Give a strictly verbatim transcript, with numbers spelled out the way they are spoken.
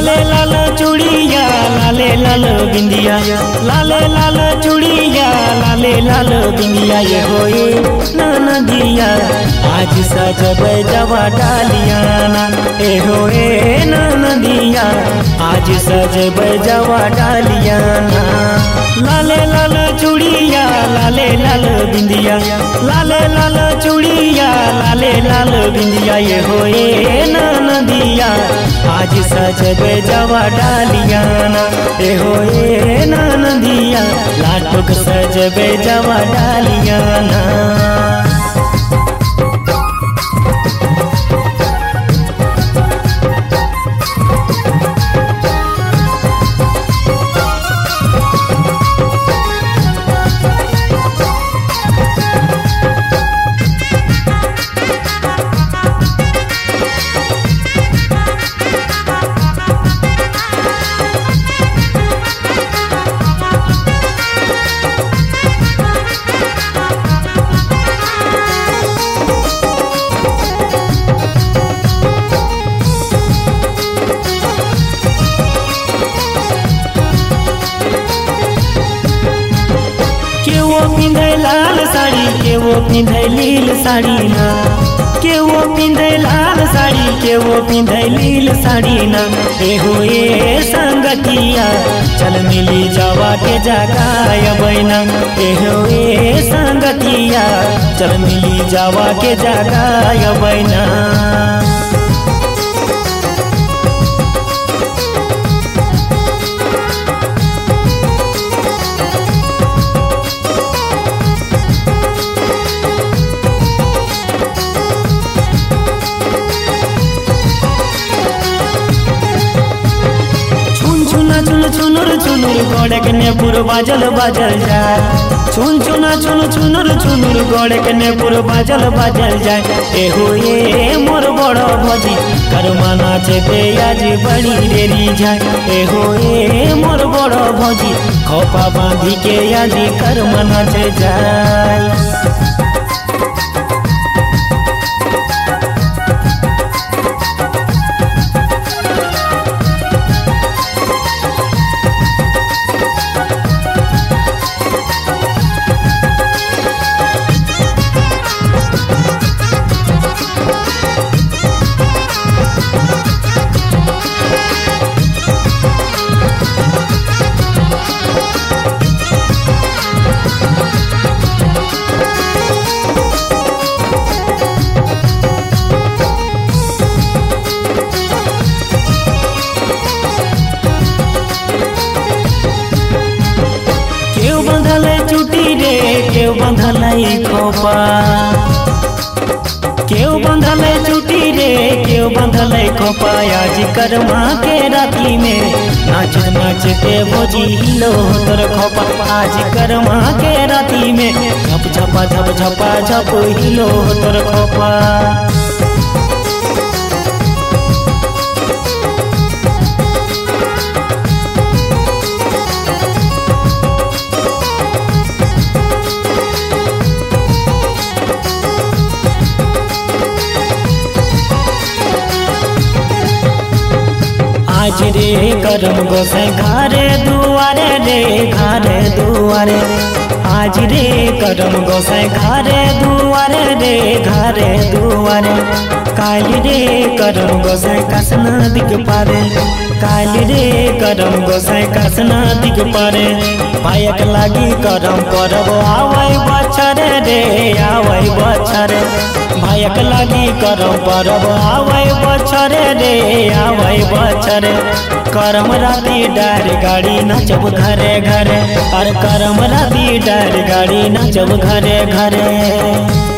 लाले लाल चूड़िया लाले लाल बिंदिया, लाले लाल चूड़िया लाले लाल बिंदिया, ये होए ननदिया आज सजब जवा डालिया ना, ए होए ननदिया आज सजब जवा डालिया ना। लाले लाल चूड़िया लाले लाल बिंदिया, लाले लाल चूड़िया लाले लाल बिंदिया, ये होए ननदिया आज सजब जवा डालिया ना, ए होए ननदिया लाटुक सजब जवा डालिया ना। पिंधे लाल साड़ी के वो पिंधे लील साड़ी ना, के वो पिंधे लाल साड़ी के वो पिंधे लील साड़ी ना, ए होए संगतिया चल मिली जावा के जगाय बैना, ए होए संगतिया चल मिली जावा के जगाय बैना। चुन चुनुर चुनुर गोड़े ने पुर बाजल बाजल जाए, चुन चुना चुन चुनुर चुनुर गोड़े ने पुर बाजल बाजल जाए, ए होए मोर बड़ भजी करमा नाचे पे आज बड़ी देरी जाए, ए होए मोर बड़ भजी खोपा बांधी के आज करमा नाचे जाए। केव बंधल खोपा, केव बंधल चुटी रे केव बंधल खोपा, आज करमा के राती में नाच नाच के भोजी हिलो तोर खोपा, आज करमा के राती में झप झपा झप झपा झप हिलो तोर खोपा। आज रे करम गोसाई घरे दुआरे रे घरे दुआरे, आज रे करम गोसाई घरे दुआरे रे घरे दुआरे, काल रे करम गोसाई कसना दिख पारे, काल रे करम गोसाई कसना दिख पारे, पायक लागी करम परब आवै बछरे रे आवै बछरे, भायक लागी करम परब आवै बछरे रे आवै बछरे, करम राती डार गाड़ी नाचब घरे घरे, और करम राती डार गाड़ी नाचब घरे घरे।